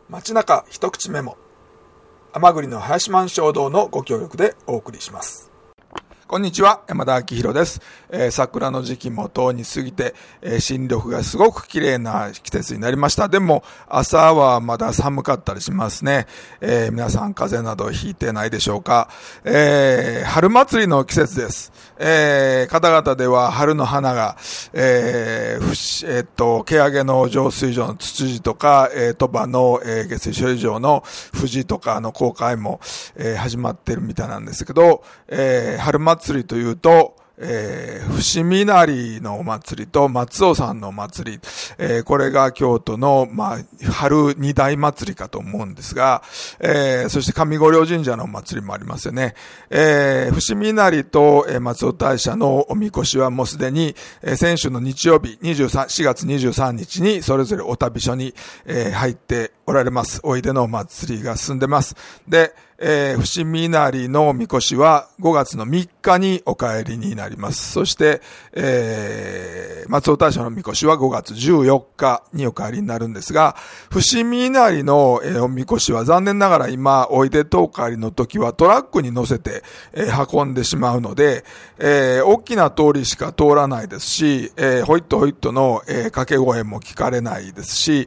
街中一口メモ、甘栗の林満衝動のご協力でお送りします。こんにちは、山田明宏です。桜の時期もとうに過ぎて、新緑がすごく綺麗な季節になりました。でも朝はまだ寒かったりしますね。皆さん風邪などひいてないでしょうか。春祭りの季節です。方々では春の花が、毛上の浄水場のツツジとか、鳥羽の、下水処理場の藤とかの公開も、始まってるみたいなんですけど、春祭りというと、伏見稲荷のお祭りと松尾さんのお祭り、これが京都の、春二大祭りかと思うんですが、そして上五稜神社のお祭りもありますよね。伏見稲荷と、松尾大社のおみこしはもうすでに、先週の日曜日4月23日にそれぞれお旅所に、入っておられます。おいでのお祭りが進んでます。で、伏見稲荷のおみこしは5月の3日にお帰りになります。そして、松尾大社のみこしは5月14日にお帰りになるんですが、伏見稲荷の、おみこしは残念ながら今、おいでとお帰りの時はトラックに乗せて、運んでしまうので、大きな通りしか通らないですし、ホイットホイットの、掛け声も聞かれないですし、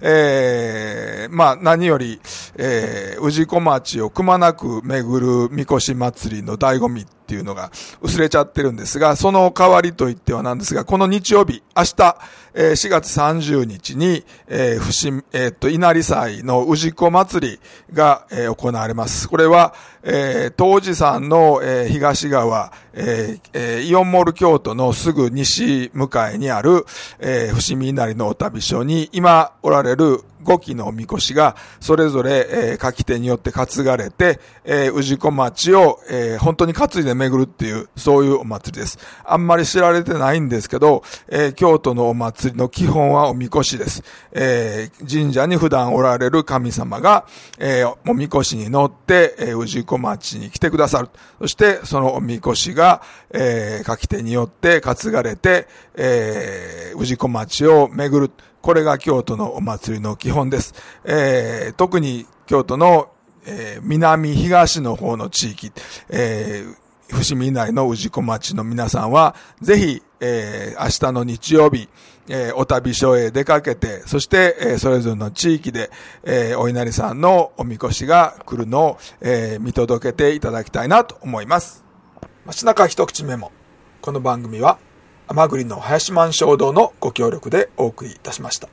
何より、氏子町をくまなく巡るみこし祭りの醍醐味っていうのが薄れちゃってるんですが、その代わりといってはなんですが、この日曜日、明日、4月30日に、稲荷祭の氏子祭りが、行われます。これは、東寺山の、東側、イオンモール京都のすぐ西向かいにある、伏見稲荷のお旅所に今おられる5基のおみこしがそれぞれ、舁き手によって担がれて、氏子町を、本当に担いで巡るっていうそういうお祭りです。あんまり知られてないんですけど、京都のお祭りの基本はおみこしです。神社に普段おられる神様が、おみこしに乗って、氏子町に来てくださる。そしてそのおみこしが、舁き手によって担がれて、氏子町を巡る。これが京都のお祭りの基本です。特に京都の、南東の方の地域、伏見稲荷の氏子町の皆さんはぜひ、明日の日曜日、お旅所へ出かけて、そして、それぞれの地域で、お稲荷さんのおみこしが来るのを、見届けていただきたいなと思います。街中一口メモ。この番組は甘栗の林満衝動のご協力でお送りいたしました。